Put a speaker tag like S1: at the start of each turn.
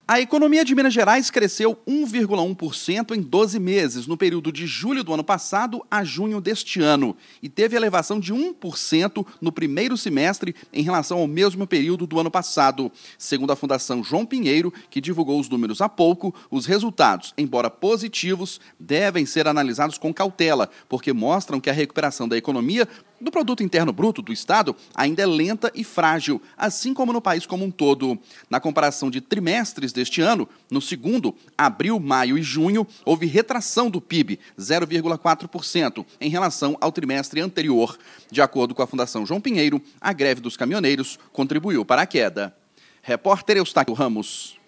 S1: A economia de Minas Gerais cresceu 1,1% em 12 meses, no período de julho do ano passado a junho deste ano, e teve elevação de 1% no primeiro semestre em relação ao mesmo período do ano passado. Segundo a Fundação João Pinheiro, que divulgou os números há pouco, os resultados, embora positivos, devem ser analisados com cautela, porque mostram que a recuperação da economia do Produto Interno Bruto do Estado ainda é lenta e frágil, assim como no país como um todo. Na comparação de trimestres deste ano, no segundo, abril, maio e junho, houve retração do PIB, 0,4%, em relação ao trimestre anterior. De acordo com a Fundação João Pinheiro, a greve dos caminhoneiros contribuiu para a queda. Repórter Eustáquio Ramos.